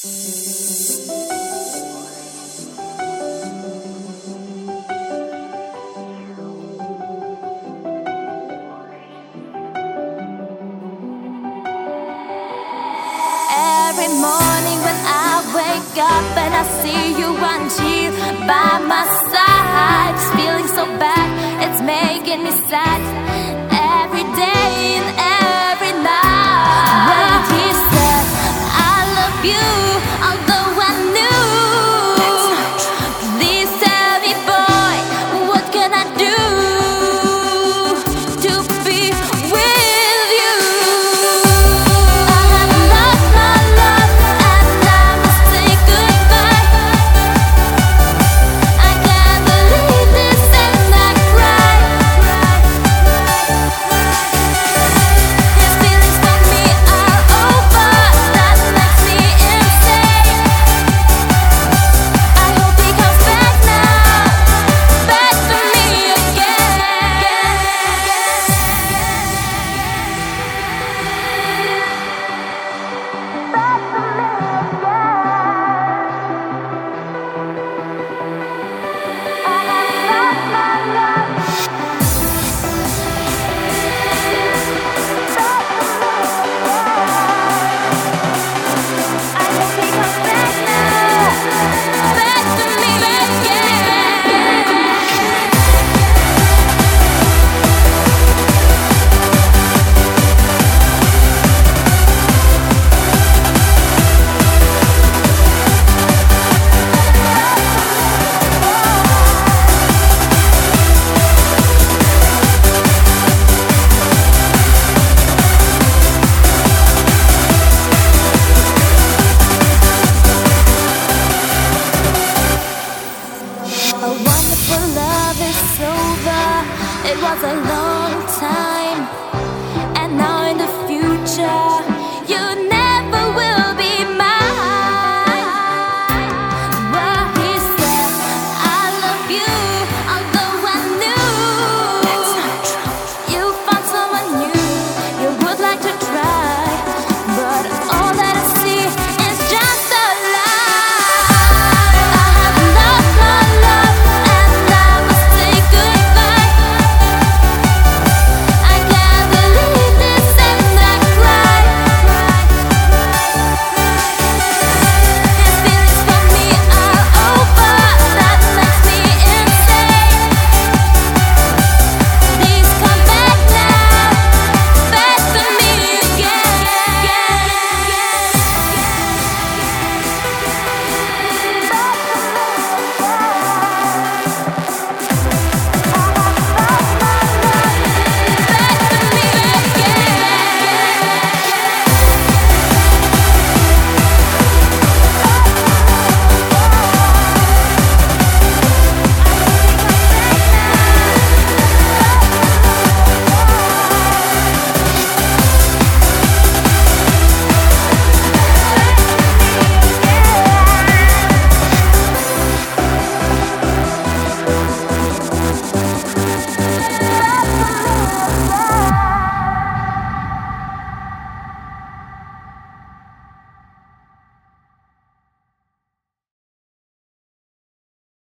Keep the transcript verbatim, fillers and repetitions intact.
Every morning when I wake up and I see you on here by my side, it's feeling so bad, it's making me sad. Every day and every night, when he said I love you, although I knew. Please tell me, boy, what can I do to be with you? I have lost my love and I must say goodbye. I can't believe this and I cry. These feelings for me are over, that makes me insane. I hope he comes back now, back to me again. A wonderful love is over. It was a long